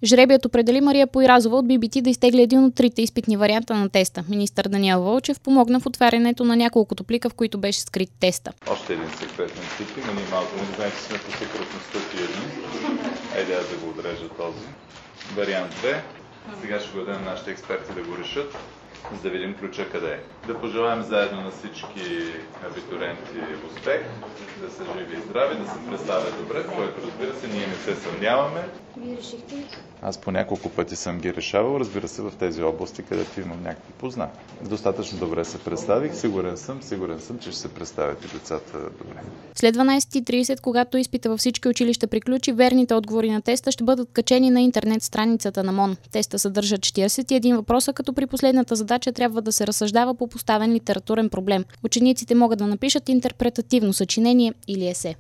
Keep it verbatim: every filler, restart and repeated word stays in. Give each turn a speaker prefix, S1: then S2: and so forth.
S1: Жребият определи Мария Поиразова от Би Би Ти да изтегли един от трите изпитни варианта на теста. Министър Даниел Вълчев помогна в отварянето на няколкото плика, в които беше скрит теста.
S2: Още един секретен плик, но ние малко не знаем, че сме по секретността ти един. Айде аз да го отрежа този. Вариант две. Сега ще го дадем на нашите експерти да го решат, за да видим ключа къде е. Да пожелаем заедно на всички абитуриенти успех, да са живи и здрави, да се представят добре, в което, разбира се, ние не се съмняваме.
S3: Вие решихте ли?
S2: Аз по няколко пъти съм ги решавал, разбира се, в тези области, където имам някакви познати. Достатъчно добре се представих, сигурен съм, сигурен съм, че ще се представят и децата добре.
S1: След дванадесет и тридесет, когато изпита във всички училища приключи, верните отговори на теста ще бъдат качени на интернет страницата на МОН. Теста съдържа четиридесет и един въпроса, като при последната задача трябва да се разсъждава по поставен литературен проблем. Учениците могат да напишат интерпретативно съчинение или есе.